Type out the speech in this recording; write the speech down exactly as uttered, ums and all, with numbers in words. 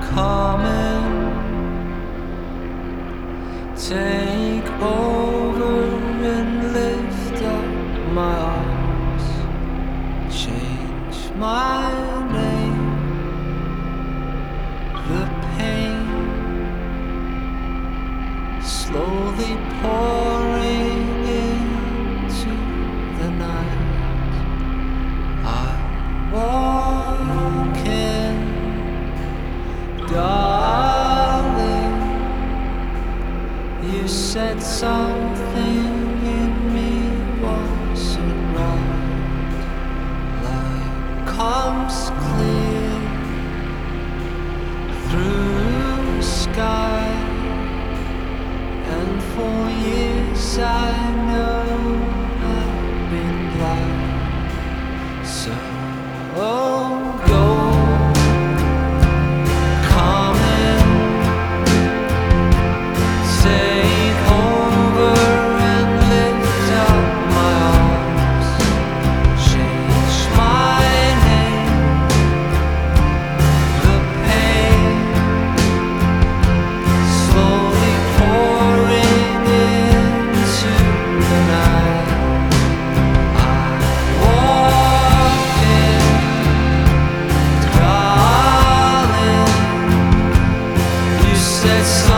coming. Take over and lift up my arms. Change my name. The pain slowly pouring into the night. I walk in, darling. You said something in me wasn't right. Light comes clear through sky, and for years I know I've been blind. So oh, go, come in, take over and lift up my arms. Change my name. The pain slowly pouring into the night. I walk in, darling. You said so.